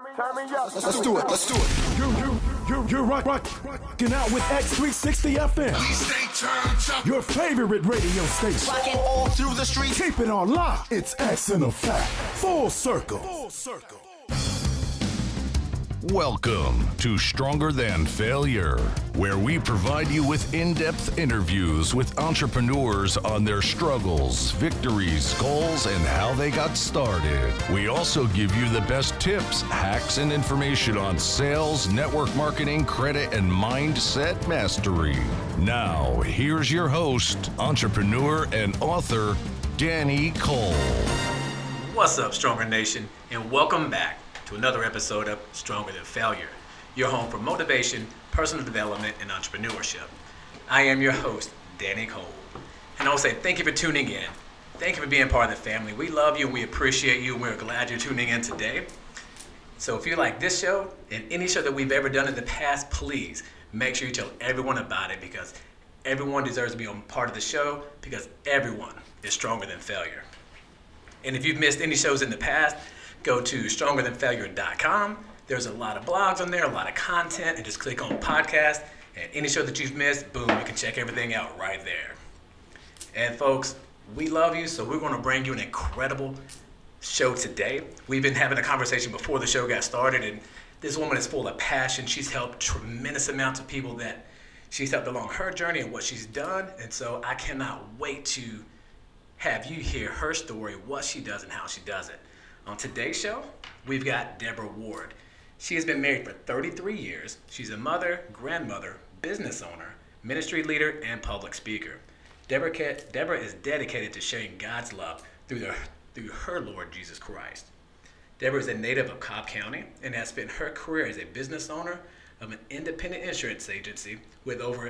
Let's do it. Let's do it. You're rocking out with X360 FM. Your favorite radio station. Rocking all through the streets. Keep it on lock. It's X in Effect. Full circle. Welcome to Stronger Than Failure, where we provide you with in-depth interviews with entrepreneurs on their struggles, victories, goals, and how they got started. We also give you the best tips, hacks, and information on sales, network marketing, credit, and mindset mastery. Now, here's your host, entrepreneur, and author, Danny Cole. What's up, Stronger Nation, and welcome back to another episode of Stronger Than Failure, your home for motivation, personal development, and entrepreneurship. I am your host, Danny Cole, and I will say thank you for tuning in. Thank you for being part of the family. We love you and we appreciate you, and we're glad you're tuning in today. So if you like this show and any show that we've ever done in the past, please make sure you tell everyone about it, because everyone deserves to be on part of the show, because everyone is stronger than failure. And if you've missed any shows in the past, go to strongerthanfailure.com. There's a lot of blogs on there, a lot of content, and just click on podcast. And any show that you've missed, boom, you can check everything out right there. And folks, we love you, so we're going to bring you an incredible show today. We've been having a conversation before the show got started, and this woman is full of passion. She's helped tremendous amounts of people that she's helped along her journey and what she's done. And so I cannot wait to have you hear her story, what she does and how she does it. On today's show, we've got Deborah Ward. She has been married for 33 years. She's a mother, grandmother, business owner, ministry leader, and public speaker. Deborah is dedicated to sharing God's love through her Lord Jesus Christ. Deborah is a native of Cobb County and has spent her career as a business owner of an independent insurance agency with over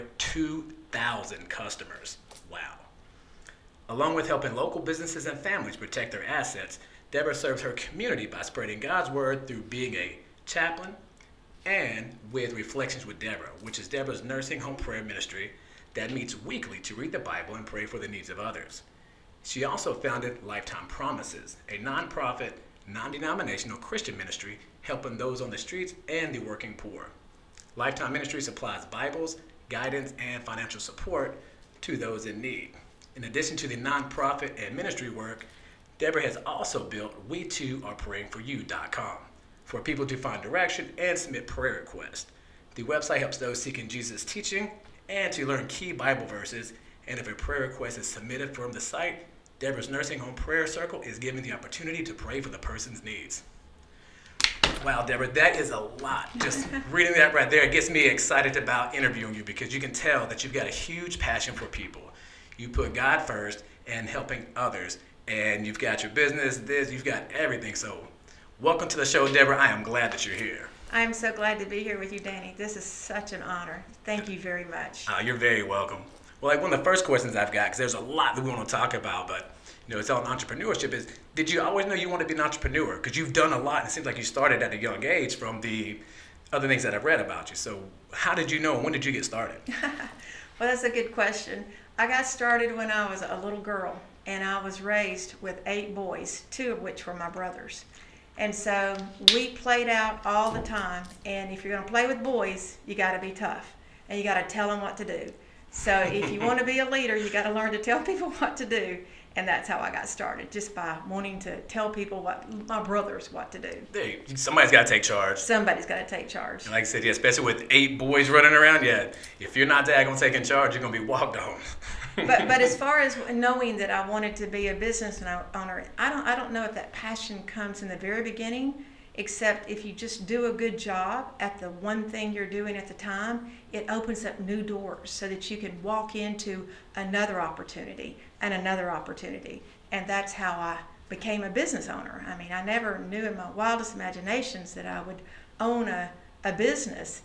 2,000 customers. Wow. Along with helping local businesses and families protect their assets, Deborah serves her community by spreading God's word through being a chaplain and with Reflections with Deborah, which is Deborah's nursing home prayer ministry that meets weekly to read the Bible and pray for the needs of others. She also founded Lifetime Promises, a nonprofit, non-denominational Christian ministry helping those on the streets and the working poor. Lifetime Ministry supplies Bibles, guidance, and financial support to those in need. In addition to the nonprofit and ministry work, Deborah has also built WeTooArePrayingForYou.com for people to find direction and submit prayer requests. The website helps those seeking Jesus' teaching and to learn key Bible verses. And if a prayer request is submitted from the site, Deborah's Nursing Home Prayer Circle is given the opportunity to pray for the person's needs. Wow, Deborah, that is a lot. Just reading that right there, it gets me excited about interviewing you, because you can tell that you've got a huge passion for people. You put God first and helping others. And you've got your business, you've got everything. So welcome to the show, Deborah. I am glad that you're here. I'm so glad to be here with you, Danny. This is such an honor. Thank you very much. You're very welcome. Well, one of the first questions I've got, because there's a lot that we want to talk about, but it's on entrepreneurship, is did you always know you wanted to be an entrepreneur? Because you've done a lot, and it seems like you started at a young age from the other things that I've read about you. So how did you know, and when did you get started? Well, that's a good question. I got started when I was a little girl. And I was raised with 8 boys, 2 of which were my brothers. And so we played out all the time. And if you're going to play with boys, you got to be tough. And you got to tell them what to do. So if you want to be a leader, you got to learn to tell people what to do. And that's how I got started, just by wanting to tell people, my brothers, what to do. Hey, somebody's got to take charge. Somebody's got to take charge. And like I said, yeah, especially with 8 boys running around, yeah, if you're not daggone taking charge, you're going to be walked on. But as far as knowing that I wanted to be a business owner, I don't know if that passion comes in the very beginning, except if you just do a good job at the one thing you're doing at the time, it opens up new doors so that you can walk into another opportunity and another opportunity. And that's how I became a business owner. I mean, I never knew in my wildest imaginations that I would own a business,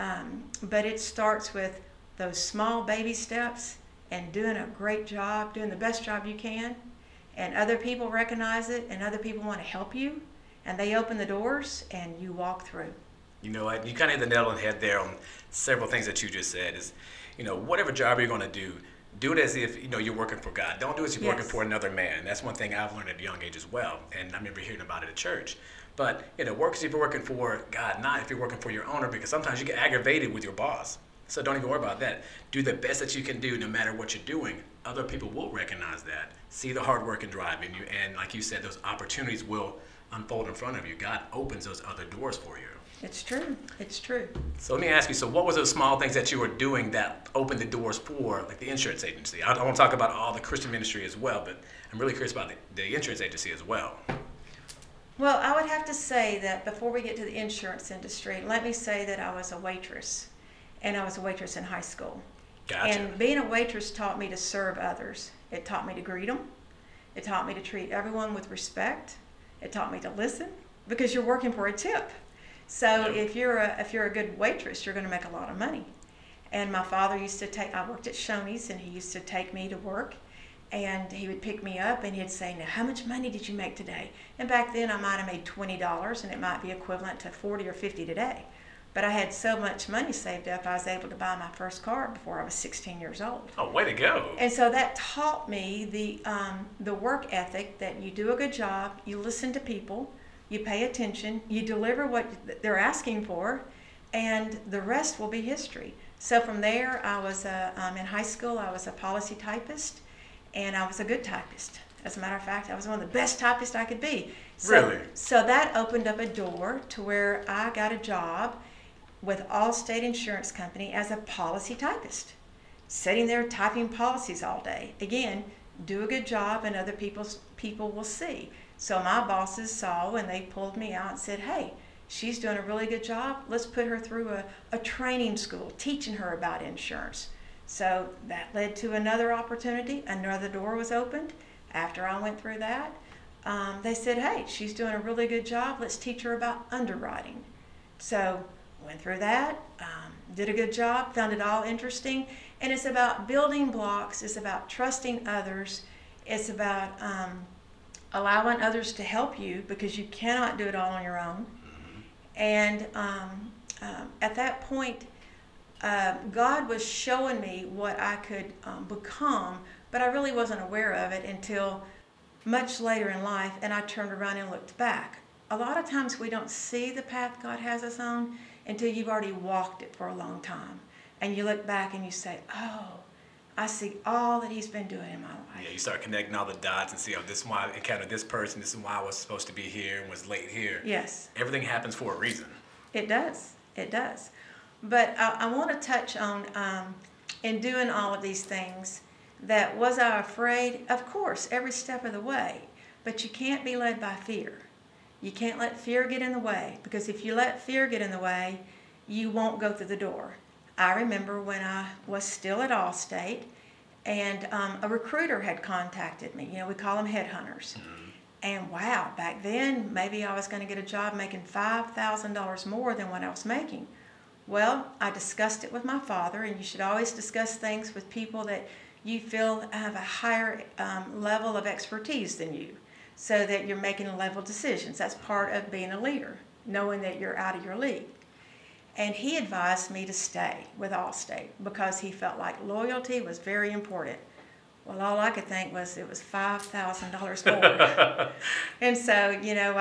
but it starts with those small baby steps and doing a great job, doing the best job you can, and other people recognize it, and other people want to help you, and they open the doors, and you walk through. You know what? You kind of hit the nail on the head there on several things that you just said. Is, whatever job you're going to do it as if you're working for God. Don't do it as if you're working for another man. That's one thing I've learned at a young age as well, and I remember hearing about it at church. But work is if you're working for God, not if you're working for your owner, because sometimes you get aggravated with your boss. So don't even worry about that. Do the best that you can do no matter what you're doing. Other people will recognize that, see the hard work and drive in you, and like you said, those opportunities will unfold in front of you. God opens those other doors for you. It's true. It's true. So let me ask you, so what was those small things that you were doing that opened the doors for, like the insurance agency? I want to talk about all the Christian ministry as well, but I'm really curious about the insurance agency as well. Well, I would have to say that before we get to the insurance industry, let me say that I was a waitress, and I was a waitress in high school. Gotcha. And being a waitress taught me to serve others. It taught me to greet them. It taught me to treat everyone with respect. It taught me to listen, because you're working for a tip. So if you're a good waitress, you're going to make a lot of money. And my father I worked at Shoney's, and he used to take me to work, and he would pick me up and he'd say, now how much money did you make today? And back then I might have made $20, and it might be equivalent to 40 or 50 today. But I had so much money saved up, I was able to buy my first car before I was 16 years old. Oh, way to go. And so that taught me the work ethic, that you do a good job, you listen to people, you pay attention, you deliver what they're asking for, and the rest will be history. So from there, I was in high school, I was a policy typist, and I was a good typist. As a matter of fact, I was one of the best typists I could be. Really? So that opened up a door to where I got a job with Allstate Insurance Company as a policy typist, sitting there typing policies all day. Again, do a good job and other people will see. So my bosses saw, and they pulled me out and said, hey, she's doing a really good job. Let's put her through a training school, teaching her about insurance. So that led to another opportunity. Another door was opened. After I went through that, they said, hey, she's doing a really good job. Let's teach her about underwriting. So went through that, did a good job, found it all interesting. And it's about building blocks. It's about trusting others. It's about allowing others to help you, because you cannot do it all on your own. And at that point, God was showing me what I could become, but I really wasn't aware of it until much later in life, and I turned around and looked back. A lot of times we don't see the path God has us on until you've already walked it for a long time. And you look back and you say, oh, I see all that he's been doing in my life. Yeah, you start connecting all the dots and see, oh, this is why I encountered this person, this is why I was supposed to be here and was late here. Yes. Everything happens for a reason. It does. It does. But I want to touch on, in doing all of these things, that was I afraid? Of course, every step of the way. But you can't be led by fear. You can't let fear get in the way, because if you let fear get in the way, you won't go through the door. I remember when I was still at Allstate, and a recruiter had contacted me. We call them headhunters. And wow, back then, maybe I was going to get a job making $5,000 more than what I was making. Well, I discussed it with my father, and you should always discuss things with people that you feel have a higher level of expertise than you, so that you're making level decisions. That's part of being a leader, knowing that you're out of your league. And he advised me to stay with Allstate because he felt like loyalty was very important. Well, all I could think was it was $5,000 more. And so,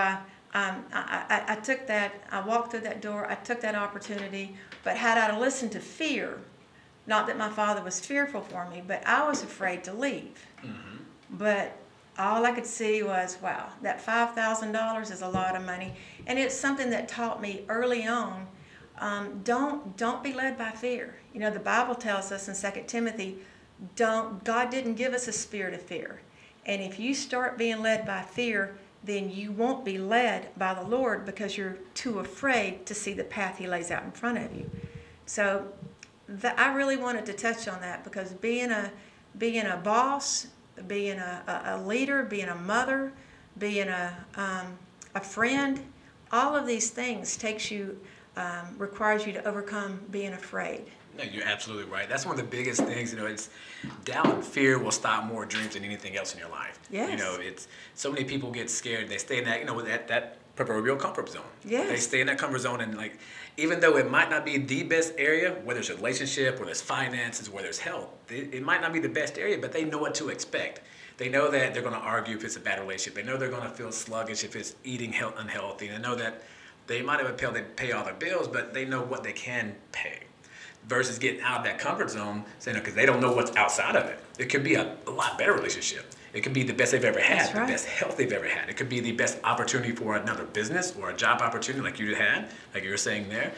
I took that, I walked through that door, I took that opportunity, but had I listened to fear, not that my father was fearful for me, but I was afraid to leave. But all I could see was, wow, that $5,000 is a lot of money. And it's something that taught me early on, don't be led by fear. The Bible tells us in 2 Timothy, God didn't give us a spirit of fear. And if you start being led by fear, then you won't be led by the Lord, because you're too afraid to see the path he lays out in front of you. So I really wanted to touch on that, because being a boss, being a leader, being a mother, being a friend, all of these things requires you to overcome being afraid. No, you're absolutely right. That's one of the biggest things. It's doubt and fear will stop more dreams than anything else in your life. Yes. It's so many people get scared. They stay in that that proverbial comfort zone. Yes. They stay in that comfort zone, and even though it might not be the best area, whether it's a relationship, whether it's finances, whether it's health, it might not be the best area, but they know what to expect. They know that they're going to argue if it's a bad relationship. They know they're going to feel sluggish if it's eating unhealthy. They know that they might have been able to pay all their bills, but they know what they can pay. Versus getting out of that comfort zone, saying, because they don't know what's outside of it. It could be a lot better relationship. It could be the best they've ever had, That's right. the best health they've ever had. It could be the best opportunity for another business or a job opportunity like you had, like you were saying there.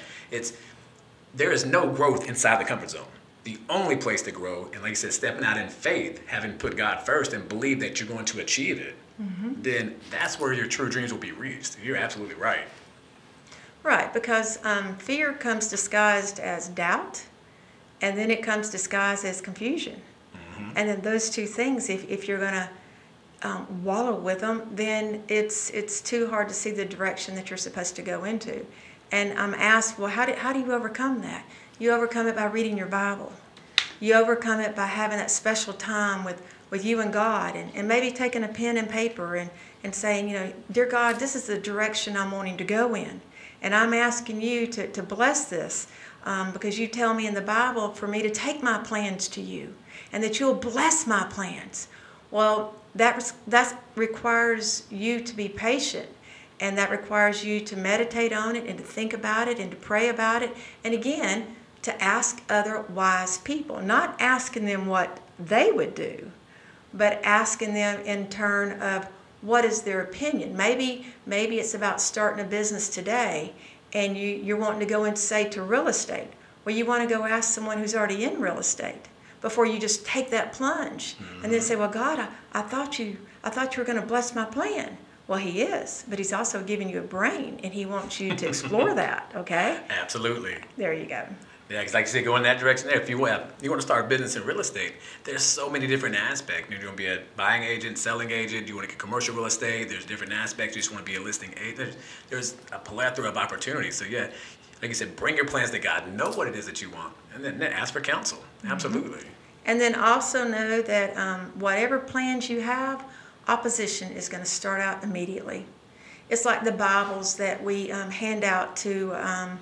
There is no growth inside the comfort zone. The only place to grow, and like you said, stepping out in faith, having put God first and believe that you're going to achieve it, then that's where your true dreams will be reached. You're absolutely right. Right, because fear comes disguised as doubt, and then it comes disguised as confusion. And then those two things, if you're going to wallow with them, then it's too hard to see the direction that you're supposed to go into. And I'm asked, well, how do you overcome that? You overcome it by reading your Bible. You overcome it by having that special time with you and God, and maybe taking a pen and paper and saying, dear God, this is the direction I'm wanting to go in. And I'm asking you to bless this because you tell me in the Bible for me to take my plans to you and that you'll bless my plans. Well, that requires you to be patient, and that requires you to meditate on it and to think about it and to pray about it. And again, to ask other wise people, not asking them what they would do, but asking them in turn of what is their opinion. Maybe it's about starting a business today and you're wanting to go and say to real estate. Well, you want to go ask someone who's already in real estate before you just take that plunge and then say, well, God, I thought you were going to bless my plan. Well, he is, but he's also giving you a brain and he wants you to explore that, okay? Absolutely. There you go. Yeah, because like you said, go in that direction there. If you want to start a business in real estate, there's so many different aspects. You're going to be a buying agent, selling agent. You want to get commercial real estate. There's different aspects. You just want to be a listing agent. There's a plethora of opportunities. So yeah, like you said, bring your plans to God. Know what it is that you want, and then ask for counsel. Absolutely. And then also know that whatever plans you have, opposition is going to start out immediately. It's like the Bibles that we hand out to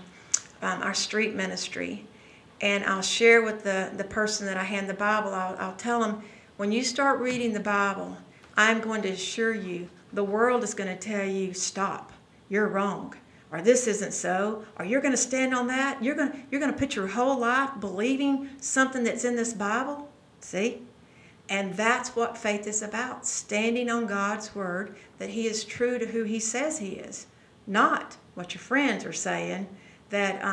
our street ministry, and I'll share with the person that I hand the Bible. I'll tell them, when you start reading the Bible, I'm going to assure you the world is going to tell you, stop, you're wrong, or this isn't so, or you're going to stand on that. You're going to put your whole life believing something that's in this Bible. See? And that's what faith is about, standing on God's word, that he is true to who he says he is, not what your friends are saying that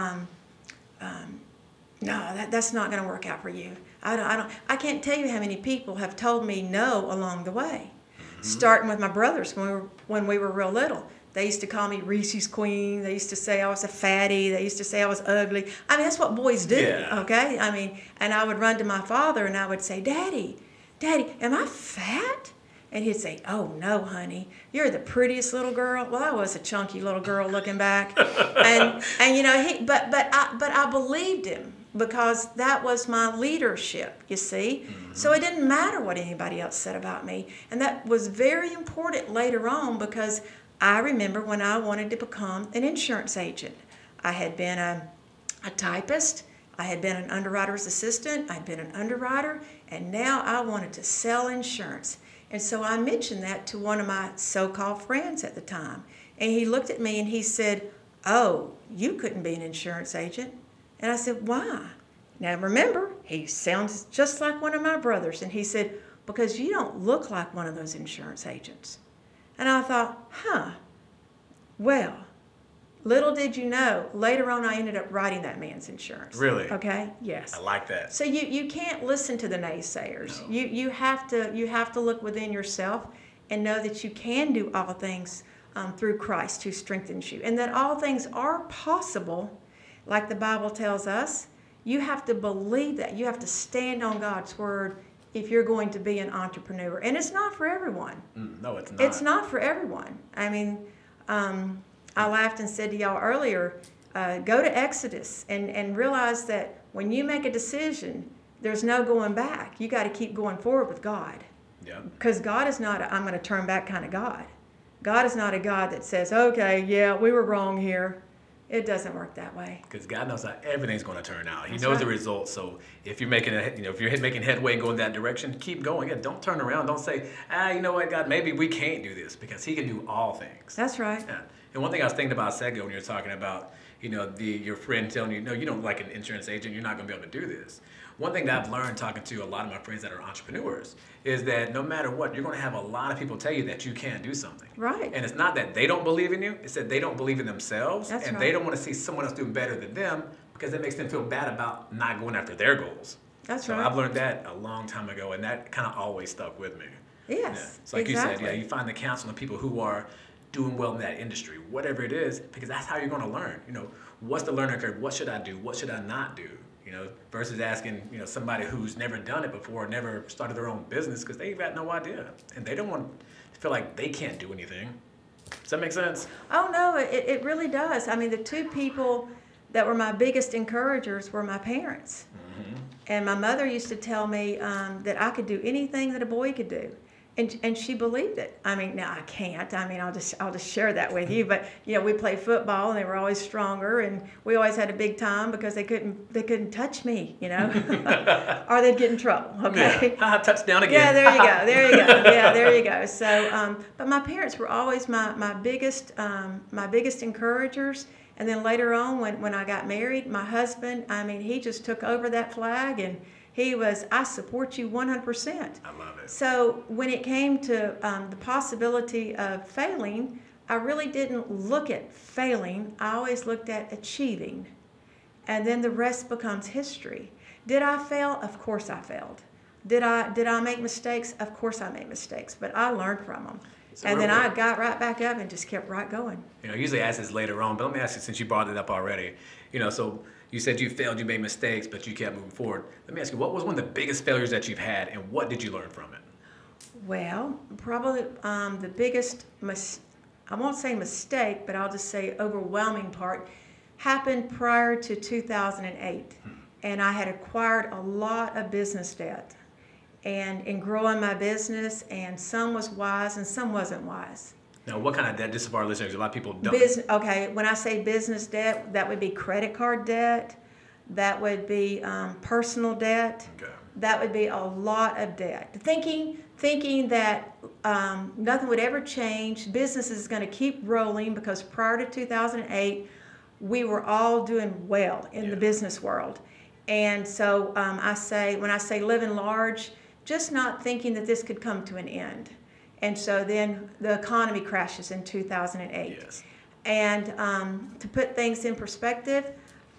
no, that's not going to work out for you. I can't tell you how many people have told me no along the way. Starting with my brothers when we were real little. They used to call me Reese's Queen. They used to say I was a fatty. They used to say I was ugly. I mean, that's what boys do, okay? I mean, and I would run to my father and I would say, Daddy, am I fat? And he'd say, oh, no, honey, you're the prettiest little girl. Well, I was a chunky little girl looking back. and but I believed him because that was my leadership, you see. So it didn't matter what anybody else said about me. And that was very important later on because I remember when I wanted to become an insurance agent. I had been a typist. I had been an underwriter's assistant. I'd been an underwriter. And now I wanted to sell insurance. And so I mentioned that to one of my so-called friends at the time. And he looked at me and he said, oh, you couldn't be an insurance agent. And I said, why? Now remember, he sounds just like one of my brothers. And he said, because you don't look like one of those insurance agents. And I thought, well, little did you know, later on I ended up writing that man's insurance. Really? Okay? Yes. I like that. So you can't listen to the naysayers. No. You have to look within yourself and know that you can do all things through Christ who strengthens you, and that all things are possible, like the Bible tells us. You have to believe that. You have to stand on God's word if you're going to be an entrepreneur. And it's not for everyone. No, it's not. It's not for everyone. I mean, I laughed and said to y'all earlier, go to Exodus and realize that when you make a decision, there's no going back. You got to keep going forward with God. Yeah. Because God is not I'm going to turn back kind of God. God is not a God that says, okay, yeah, we were wrong here. It doesn't work that way. Because God knows how everything's going to turn out. He That's knows right. the results. So if you're making if you're making headway and going that direction, keep going. Yeah, don't turn around. Don't say, you know what, God, maybe we can't do this, because He can do all things. That's right. Yeah. And one thing I was thinking about a second when you were talking about, your friend telling you, no, you don't like an insurance agent, you're not going to be able to do this. One thing that I've learned talking to a lot of my friends that are entrepreneurs is that no matter what, you're going to have a lot of people tell you that you can't do something. Right. And it's not that they don't believe in you, it's that they don't believe in themselves. That's and right. they don't want to see someone else doing better than them, because it makes them feel bad about not going after their goals. That's so right. I've learned that a long time ago, and that kind of always stuck with me. Yes, Yeah. So like exactly. you said, you find the counsel of people who are doing well in that industry, whatever it is, because that's how you're going to learn. What's the learning curve? What should I do? What should I not do? Versus asking, somebody who's never done it before, never started their own business, because they've got no idea. And they don't want to feel like they can't do anything. Does that make sense? Oh, no, it really does. I mean, the two people that were my biggest encouragers were my parents. Mm-hmm. And my mother used to tell me that I could do anything that a boy could do. And she believed it. I mean, now I can't. I mean, I'll just share that with you. But we played football, and they were always stronger, and we always had a big time because they couldn't touch me, or they'd get in trouble. Okay. Yeah. Touchdown again. Yeah, there you go. There you go. Yeah, there you go. So, but my parents were always my biggest encouragers. And then later on, when I got married, my husband, I mean, he just took over that flag, and he was, I support you 100%. I love it. So when it came to the possibility of failing, I really didn't look at failing. I always looked at achieving. And then the rest becomes history. Did I fail? Of course I failed. Did I make mistakes? Of course I made mistakes, but I learned from them. So and then real I quick, got right back up and just kept right going. Usually I ask this later on, but let me ask you, since you brought it up already, so you said you failed, you made mistakes, but you kept moving forward. Let me ask you, what was one of the biggest failures that you've had, and what did you learn from it? Well, probably the biggest, I won't say mistake, but I'll just say overwhelming part, happened prior to 2008. And I had acquired a lot of business debt. And in growing my business, and some was wise and some wasn't wise. Now, what kind of debt, just for our listeners, a lot of people don't. Okay, when I say business debt, that would be credit card debt, that would be personal debt, Okay. that would be a lot of debt. Thinking that nothing would ever change, business is going to keep rolling, because prior to 2008, we were all doing well in the business world. And so when I say living large, just not thinking that this could come to an end. And so then the economy crashes in 2008. Yes. And to put things in perspective,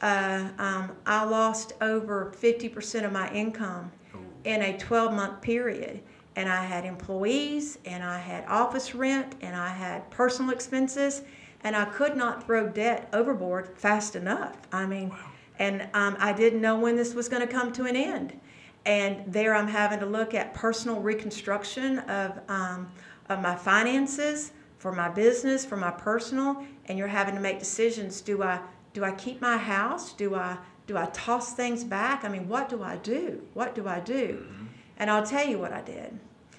I lost over 50% of my income in a 12-month period. And I had employees, and I had office rent, and I had personal expenses, and I could not throw debt overboard fast enough. I mean, and I didn't know when this was going to come to an end. And there I'm having to look at personal reconstruction of my finances, for my business, for my personal, and you're having to make decisions. Do I keep my house? Do I toss things back? I mean, what do I do? What do I do? Mm-hmm. And I'll tell you what I did.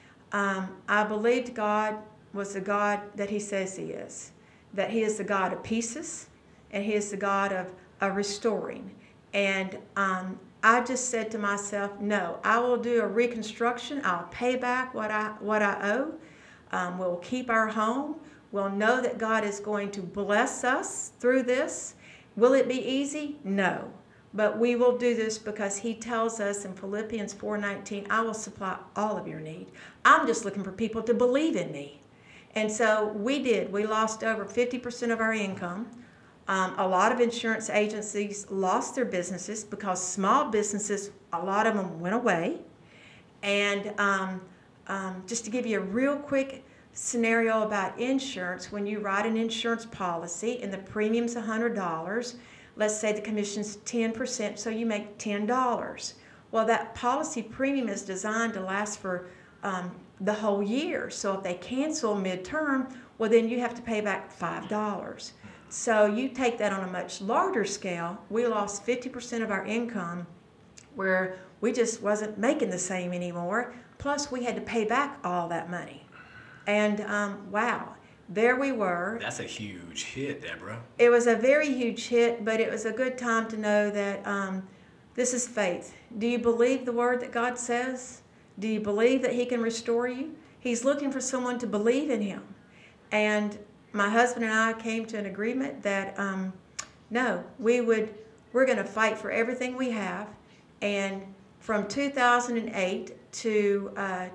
I believed God was the God that He says He is, that He is the God of pieces, and He is the God of restoring. And I just said to myself, no, I will do a reconstruction. I'll pay back what I owe. We'll keep our home. We'll know that God is going to bless us through this. Will it be easy? No. But we will do this because He tells us in Philippians 4:19, I will supply all of your need. I'm just looking for people to believe in me. And so we did. We lost over 50% of our income. A lot of insurance agencies lost their businesses because small businesses, a lot of them went away. And just to give you a real quick scenario about insurance, when you write an insurance policy and the premium's $100, let's say the commission's 10%, so you make $10. Well, that policy premium is designed to last for the whole year. So if they cancel midterm, well, then you have to pay back $5. So you take that on a much larger scale. We lost 50% of our income, where we just wasn't making the same anymore. Plus, we had to pay back all that money. And wow, there we were. That's a huge hit, Deborah. It was a very huge hit, but it was a good time to know that this is faith. Do you believe the word that God says? Do you believe that he can restore you? He's looking for someone to believe in him. And my husband and I came to an agreement that no, we're going to fight for everything we have. And from 2008 to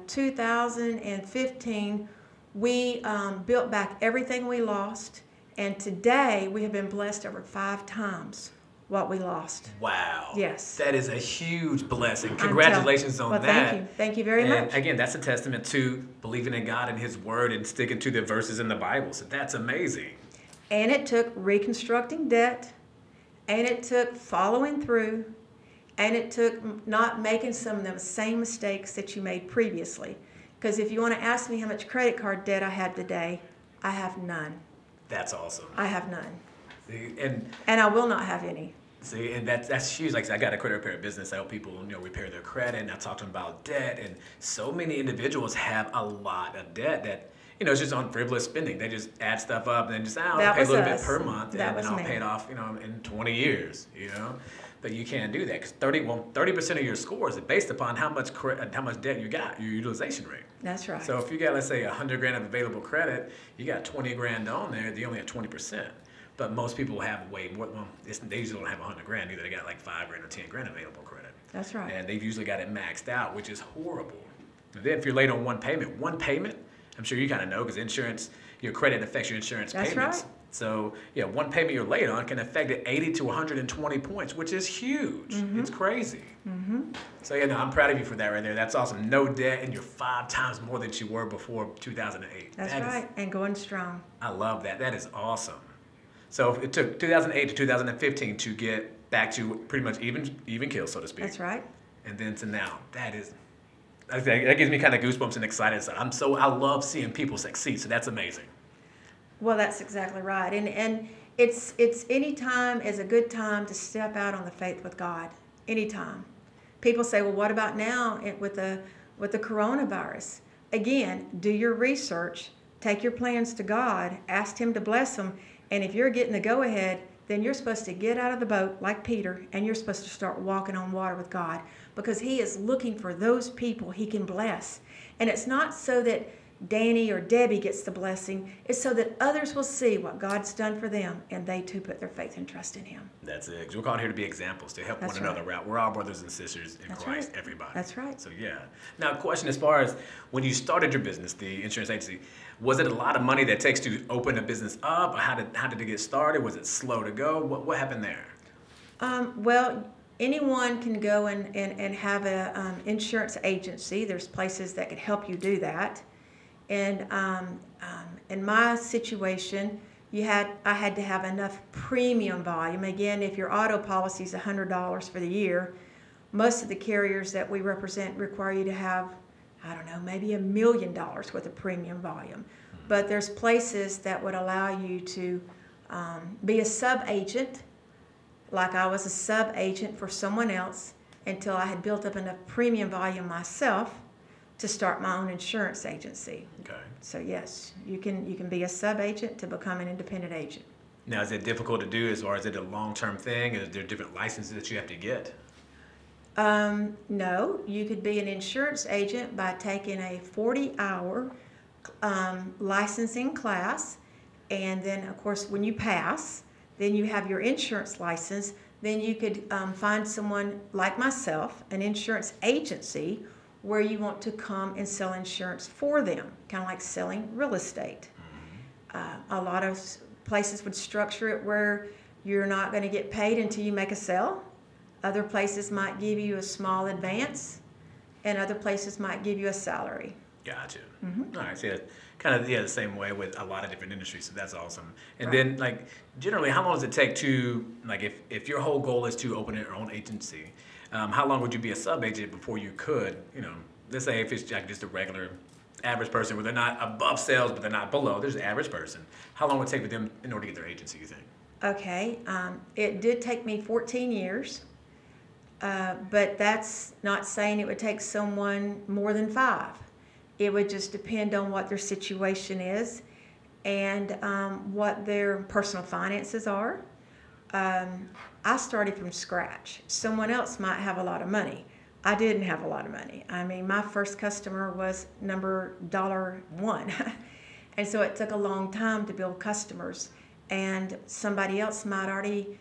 2015, we built back everything we lost. And today we have been blessed over 5 times what we lost. Wow. Yes. That is a huge blessing. Congratulations on well, that. Thank you. Thank you very much. Again, that's a testament to believing in God and his word and sticking to the verses in the Bible. So that's amazing. And it took reconstructing debt, and it took following through, and it took not making some of the same mistakes that you made previously. Because if you want to ask me how much credit card debt I have today, I have none. That's awesome. I have none. See, and I will not have any. See, and that's huge. Like I said, I got a credit repair business. I help people, repair their credit, and I talk to them about debt. And so many individuals have a lot of debt that, it's just on frivolous spending. They just add stuff up and then just, I'll pay a little bit per month, and then I'll pay it off, in 20 years, But you can't do that because 30% of your score is based upon how much debt you got, your utilization rate. That's right. So if you got, let's say, $100,000 of available credit, you got $20,000 on there. You only have 20%. But most people have way more. Well, they usually don't have $100,000 either. They got like $5,000 or $10,000 available credit. That's right. And they've usually got it maxed out, which is horrible. And then if you're late on one payment, I'm sure you kind of know because insurance, your credit affects your insurance That's payments. Right. So one payment you're late on can affect it 80 to 120 points, which is huge. Mm-hmm. It's crazy. Mm-hmm. So I'm proud of you for that right there. That's awesome. No debt, and you're 5 times more than you were before 2008. That's right, and going strong. I love that. That is awesome. So it took 2008 to 2015 to get back to pretty much even kill, so to speak. That's right. And then to now, that gives me kind of goosebumps and excited. So I love seeing people succeed. So that's amazing. Well, that's exactly right. And it's any time is a good time to step out on the faith with God. Anytime. People say, well, what about now with the coronavirus? Again, do your research, take your plans to God, ask him to bless them, and if you're getting the go-ahead, then you're supposed to get out of the boat like Peter, and you're supposed to start walking on water with God, because he is looking for those people he can bless. And it's not so that Danny or Debbie gets the blessing. It's so that others will see what God's done for them, and they too put their faith and trust in him. That's it. We're called here to be examples, to help one another out. We're all brothers and sisters in Christ, right. Everybody. That's right. So yeah. Now, a question as far as when you started your business, the insurance agency, was it a lot of money that it takes to open a business up? Or how did it get started? Was it slow to go? What happened there? Well, anyone can go and have an insurance agency. There's places that can help you do that. And in my situation, I had to have enough premium volume. Again, if your auto policy is $100 for the year, most of the carriers that we represent require you to have, maybe $1 million worth of premium volume. But there's places that would allow you to be a sub-agent, like I was a sub-agent for someone else until I had built up enough premium volume myself to start my own insurance agency. Okay. So yes, you can be a sub-agent to become an independent agent. Now, is it difficult to do, or is it a long-term thing? Is there different licenses that you have to get? No, you could be an insurance agent by taking a 40-hour licensing class, and then of course when you pass, then you have your insurance license. Then you could find someone like myself, an insurance agency, where you want to come and sell insurance for them, kind of like selling real estate. A lot of places would structure it where you're not going to get paid until you make a sale. Other places might give you a small advance, and other places might give you a salary. Gotcha. Mm-hmm. All right, so kind of the same way with a lot of different industries, so that's awesome. And then, like, generally, how long does it take to, like, if your whole goal is to open your own agency, how long would you be a sub-agent before you could, let's say if it's like just a regular average person where they're not above sales, but they're not below, there's an average person. How long would it take for them in order to get their agency, you think? Okay, it did take me 14 years, but that's not saying it would take someone more than 5. It would just depend on what their situation is. and what their personal finances are. I started from scratch. Someone else might have a lot of money. I didn't have a lot of money. I mean, my first customer was number $1. And so it took a long time to build customers. And somebody else might already,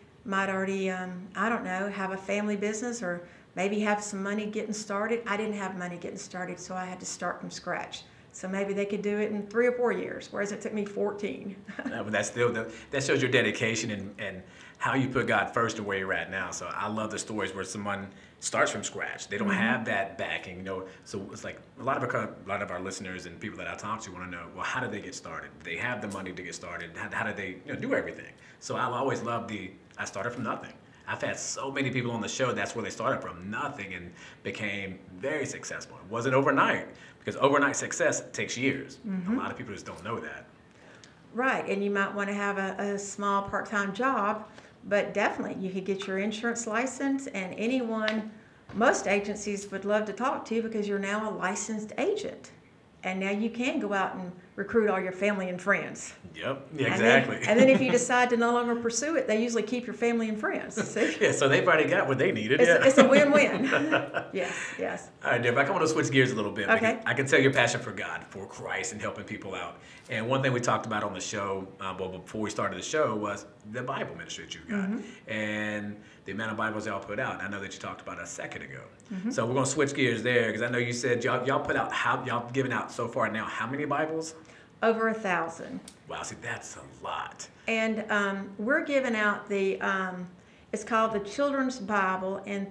I don't know, have a family business or maybe have some money getting started. I didn't have money getting started, so I had to start from scratch. So maybe they could do it in 3 or 4 years, whereas it took me 14. But that's still that shows your dedication and how you put God first and where you're at now. So I love the stories where someone starts from scratch. They don't have that backing, you know. So it's like a lot of our listeners and people that I talk to want to know, well, how did they get started? Do they have the money to get started? How did they, you know, do everything? So I've always loved I started from nothing. I've had so many people on the show, that's where they started from nothing and became very successful. It wasn't overnight, because overnight success takes years. A lot of people just don't know that. Right, and you might want to have a small part-time job, but definitely you could get your insurance license, and most agencies would love to talk to you because you're now a licensed agent. And now you can go out and recruit all your family and friends. Yep, yeah, exactly. And then if you decide to no longer pursue it, they usually keep your family and friends. See? Yeah, so they've already got what they needed. It's a win-win. Yes. All right, Deb, I want to switch gears a little bit. Okay. I can tell your passion for God, for Christ, and helping people out. And one thing we talked about on the show, before we started the show, was the Bible ministry that you've got. And the amount of Bibles y'all put out. I know that you talked about it a second ago. So we're going to switch gears there, because I know you said y'all put out, y'all given out so far now, how many Bibles? Over 1,000. Wow, see, that's a lot. And we're giving out it's called the Children's Bible in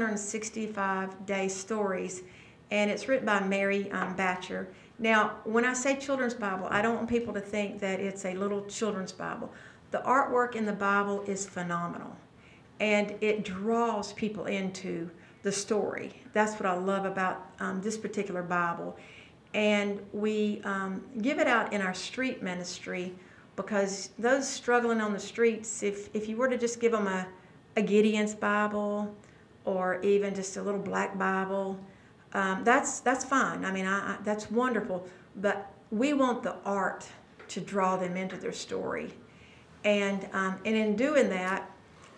365-day stories, and it's written by Mary Batcher. Now, when I say Children's Bible, I don't want people to think that it's a little children's Bible. The artwork in the Bible is phenomenal, and it draws people into the story. That's what I love about this particular Bible. And we give it out in our street ministry, because those struggling on the streets, if you were to just give them a Gideon's Bible or even just a little black Bible, that's fine. I mean, that's wonderful. But we want the art to draw them into their story. And in doing that,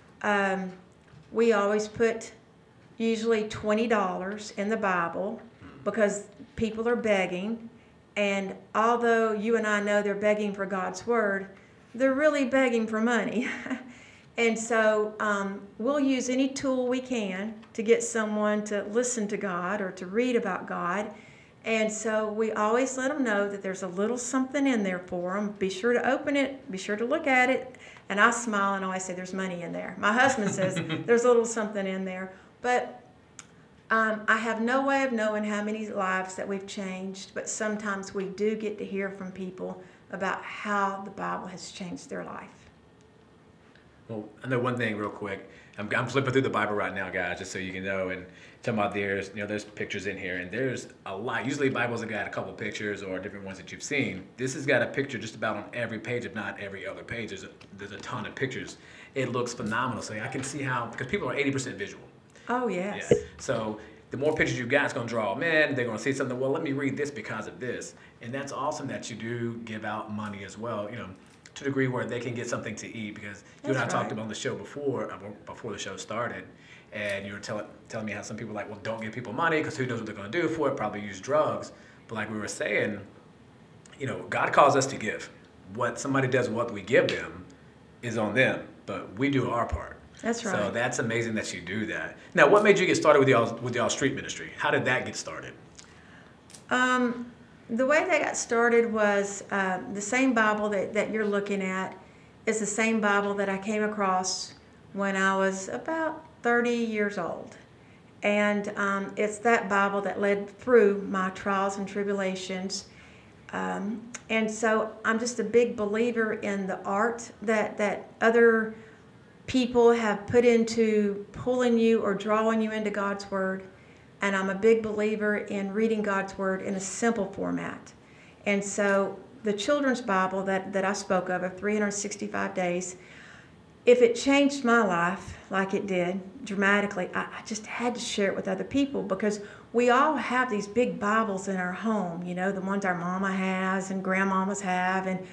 we always put usually $20 in the Bible, because people are begging, and although you and I know they're begging for God's word, they're really begging for money. And so we'll use any tool we can to get someone to listen to God or to read about God. And so we always let them know that there's a little something in there for them. Be sure to open it, be sure to look at it. And I smile and always say, there's money in there. My husband says, there's a little something in there. But I have no way of knowing how many lives that we've changed, but sometimes we do get to hear from people about how the Bible has changed their life. Well, I know one thing real quick. I'm flipping through the Bible right now, guys, just so you can know. And talking about there's pictures in here, and there's a lot. Usually Bibles have got a couple of pictures or different ones that you've seen. This has got a picture just about on every page, if not every other page. There's a ton of pictures. It looks phenomenal. So I can see how, because people are 80% visual. Oh, yes. Yeah. So the more pictures you've got, it's going to draw them in. They're going to see something, well, let me read this because of this. And that's awesome that you do give out money as well, you know, to the degree where they can get something to eat. Because you and I talked about on the show before the show started, and you were telling me how some people are like, well, don't give people money because who knows what they're going to do for it, probably use drugs. But like we were saying, you know, God calls us to give. What somebody does, what we give them, is on them. But we do our part. That's right. So that's amazing that you do that. Now, what made you get started with y'all street ministry? How did that get started? The way that got started was the same Bible that you're looking at is the same Bible that I came across when I was about 30 years old. And it's that Bible that led through my trials and tribulations. And so I'm just a big believer in the art that other people have put into pulling you or drawing you into God's Word. And I'm a big believer in reading God's Word in a simple format. And so the Children's Bible that I spoke of 365 days, if it changed my life like it did dramatically, I just had to share it with other people, because we all have these big Bibles in our home, you know, the ones our mama has and grandmamas have, and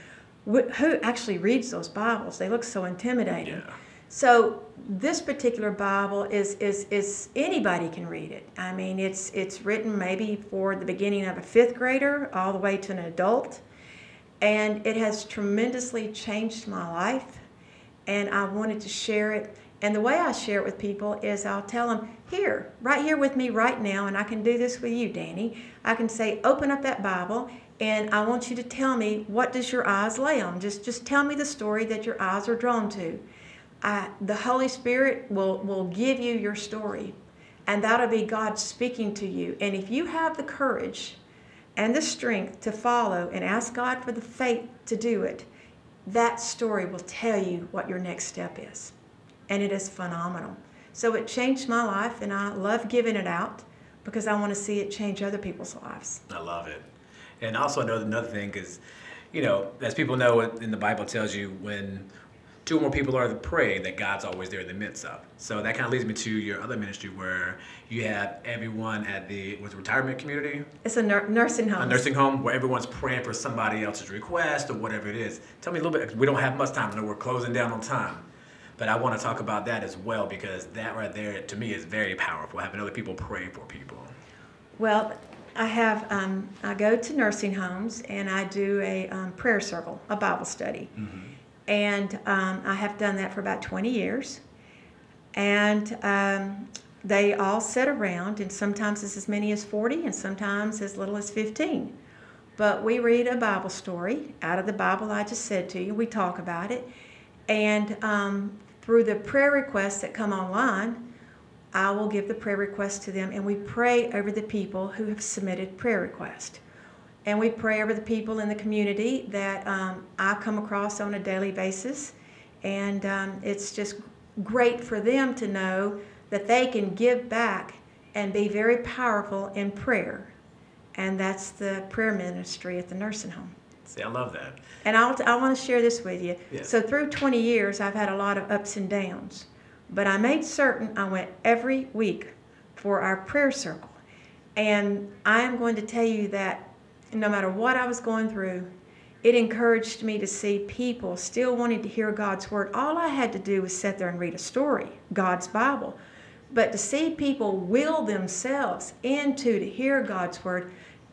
who actually reads those Bibles? They look so intimidating. Yeah. So this particular Bible is anybody can read it. I mean, it's written maybe for the beginning of a 5th grader all the way to an adult. And it has tremendously changed my life. And I wanted to share it. And the way I share it with people is I'll tell them, here, right here with me right now, and I can do this with you, Danny. I can say, open up that Bible, and I want you to tell me, what does your eyes lay on? Just tell me the story that your eyes are drawn to. The Holy Spirit will give you your story, and that'll be God speaking to you. And if you have the courage and the strength to follow and ask God for the faith to do it, that story will tell you what your next step is. And it is phenomenal. So it changed my life, and I love giving it out because I want to see it change other people's lives. I love it. And also another thing is, you know, as people know, in the Bible tells you when 2 or more people are to pray, that God's always there in the midst of. So that kind of leads me to your other ministry where you have everyone at the retirement community? It's a nursing home. A nursing home where everyone's praying for somebody else's request or whatever it is. Tell me a little bit, we don't have much time, I know we're closing down on time. But I want to talk about that as well because that right there, to me, is very powerful, having other people pray for people. Well, I go to nursing homes and I do a prayer circle, a Bible study. Mm-hmm. And I have done that for about 20 years. And they all sit around, and sometimes it's as many as 40 and sometimes as little as 15. But we read a Bible story out of the Bible I just said to you. We talk about it. And through the prayer requests that come online, I will give the prayer requests to them, and we pray over the people who have submitted prayer requests. And we pray over the people in the community that I come across on a daily basis. And it's just great for them to know that they can give back and be very powerful in prayer. And that's the prayer ministry at the nursing home. See, I love that. And I want to share this with you. Yes. So through 20 years, I've had a lot of ups and downs. But I made certain I went every week for our prayer circle. And I am going to tell you that no matter what I was going through, it encouraged me to see people still wanting to hear God's word. All I had to do was sit there and read a story, God's Bible. But to see people will themselves into to hear God's word,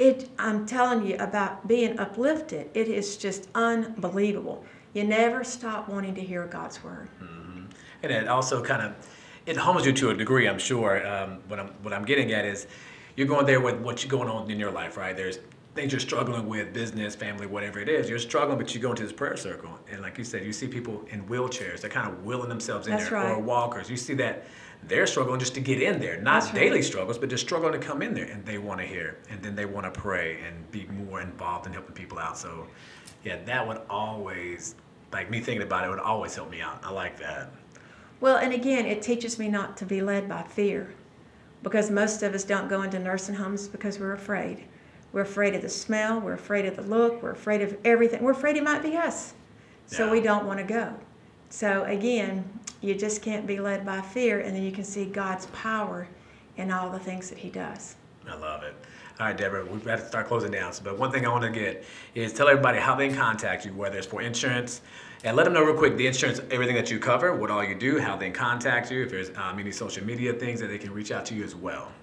I'm telling you about being uplifted. It is just unbelievable. You never stop wanting to hear God's word. Mm-hmm. And it also it homes you to a degree, I'm sure. What I'm getting at is you're going there with what's going on in your life, right? There's things you're struggling with, business, family, whatever it is. You're struggling, but you go into this prayer circle. And like you said, you see people in wheelchairs. They're kind of wheeling themselves in. That's there. Right. Or walkers. You see that they're struggling just to get in there. Not That's daily right. struggles, but they're struggling to come in there. And they want to hear. And then they want to pray and be more involved in helping people out. So, yeah, that would always, like me thinking about it, would always help me out. I like that. Well, and again, it teaches me not to be led by fear. Because most of us don't go into nursing homes because we're afraid. We're afraid of the smell, we're afraid of the look, we're afraid of everything. We're afraid it might be us. So we don't want to go. So again, you just can't be led by fear, and then you can see God's power in all the things that he does. I love it. All right, Deborah, we've got to start closing down. But one thing I want to get is tell everybody how they can contact you, whether it's for insurance, and let them know real quick the insurance, everything that you cover, what all you do, how they can contact you, if there's any social media things that they can reach out to you as well.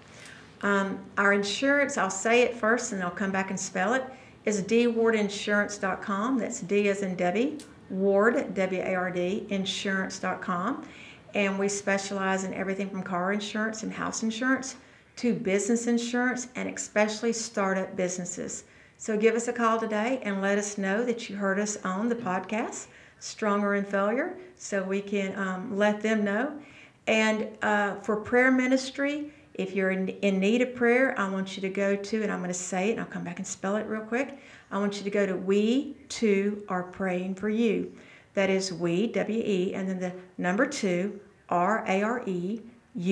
Our insurance, I'll say it first and I'll come back and spell it, is dwardinsurance.com. That's D as in Debbie, Ward, W-A-R-D, insurance.com. And we specialize in everything from car insurance and house insurance to business insurance and especially startup businesses. So give us a call today and let us know that you heard us on the podcast, Stronger in Failure, so we can let them know. And for prayer ministry, if you're in need of prayer, I want you to go to, and I'm going to say it, and I'll come back and spell it real quick. I want you to go to We Too Are Praying For You. That is we, W-E, and then the number 2, R-A-R-E,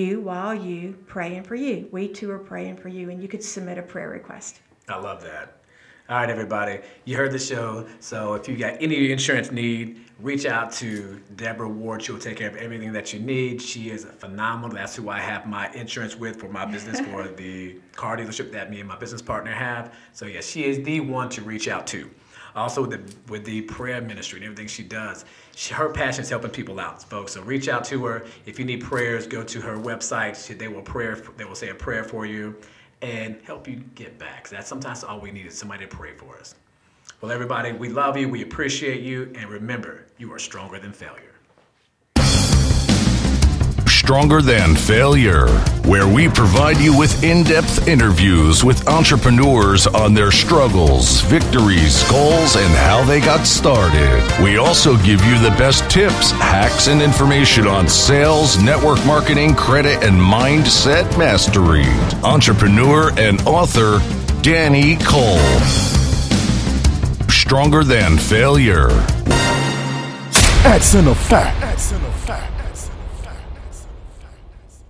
U-Y-U, praying for you. We Too Are Praying For You, and you could submit a prayer request. I love that. All right, everybody, you heard the show. So if you got any insurance need, reach out to Deborah Ward. She'll take care of everything that you need. She is phenomenal. That's who I have my insurance with for my business, for the car dealership that me and my business partner have. So yeah, she is the one to reach out to. Also with the prayer ministry and everything she does. Her passion is helping people out, folks. So reach out to her. If you need prayers, go to her website. They will say a prayer for you and help you get back. That's sometimes all we need is somebody to pray for us. Well, everybody, we love you. We appreciate you. And remember, you are stronger than failure. Stronger Than Failure, where we provide you with in-depth interviews with entrepreneurs on their struggles, victories, goals, and how they got started. We also give you the best tips, hacks, and information on sales, network marketing, credit, and mindset mastery. Entrepreneur and author Danny Cole. Stronger Than Failure. Accent of fact.